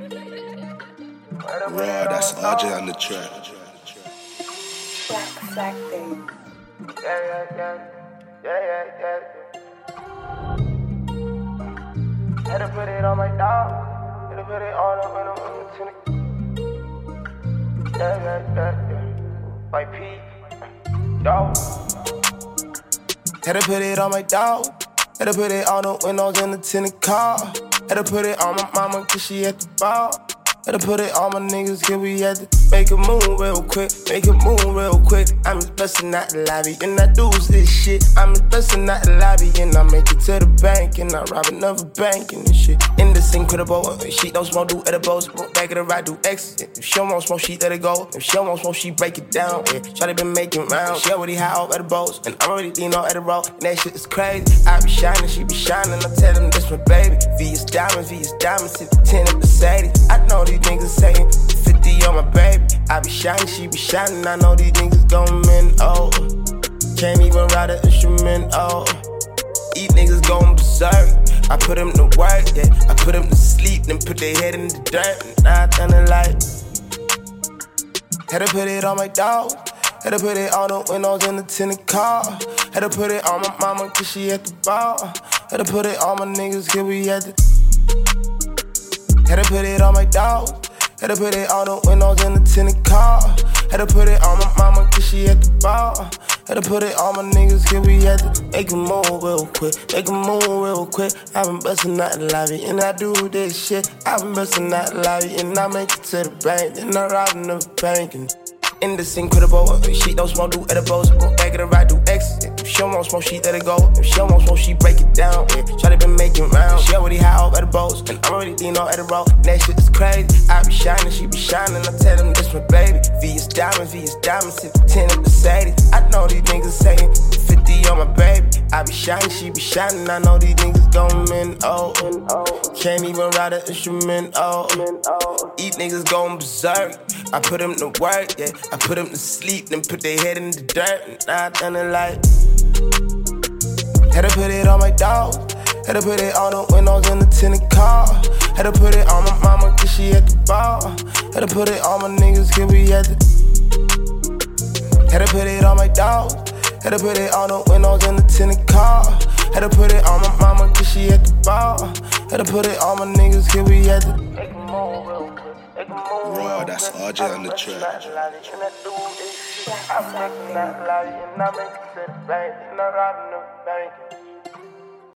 Raw, that's RJ on the track. Black Sack Day. Yeah. Had to put it on my dog. Had to put it all up in the Yeah. My P. Dog. Had to put it on my dog. Had to put it on the windows in the tinted car. Had to put it on my mama cause she at the bar. Had to put it on my niggas cause we had to make a move real quick. I'm just bustin' out the lobby and I do this shit. I'm just bustin' out the lobby and I make it to the bank and I rob another bank and this shit. In this incredible, she don't smoke, do edibles. Back of the ride, do X. If she don't want smoke, she let it go. If she don't want smoke, she break it down. Yeah, Shawty been making rounds. She already high off edibles and I'm already lean on edible. And that shit is crazy. I be shining, she be shining. I tell them this my baby. VS diamonds, 10 in Mercedes. I know these niggas saying 50 on my baby. I be shining, she be shining. I know these niggas gon' men, oh. Can't even ride an instrument, oh. These niggas gon' berserk. I put them to work, yeah. I put them to sleep, then put their head in the dirt. And I done it like. Had to put it on my dog. Had to put it on the windows in the tinted car. Had to put it on my mama cause she at the bar. Had to put it on my niggas cause we had to. Had to put it on my dog. Had to put it on the windows in the tinted car. Had to put it on my mama cause she at the bar. Had to put it on my niggas cause we had to make a move real quick. I been bustin' out the lobby and I do this shit. I been bustin' out the lobby and I make it to the bank. Then I rob another bank and in this incredible, she don't smoke, do edibles. Back of the ride, do X. If she don't want smoke, she let it go. If she don't want smoke, she break it down. Yeah, Shawty been making rounds. She already high off edibles and I'm already lean on edible. And that shit is crazy. I be shining, she be shining. I tell them this my baby. VS diamonds, 10 in Mercedes. I know these niggas saying 50 on my baby. I be shining, she be shining. I know these niggas gon' men, oh. Can't even ride an instrument, oh. These niggas gon' berserk. I put them to work, yeah. I put them to sleep, then put their head in the dirt. And I done it like. Had to put it on my dog. Had to put it on the windows in the tinted car. Had to put it on my mama cause she at the bar. Had to put it on my niggas cause we had to. Had to put it on my dog. Had to put it on the windows in the tinted car. Had to put it on my mama cause she at the bar. Had to put it on my niggas cause we had to. Make a move real quick. Raw, that's RJ on the track. I'm making that lobby and I make it to the bank and I rob another bank.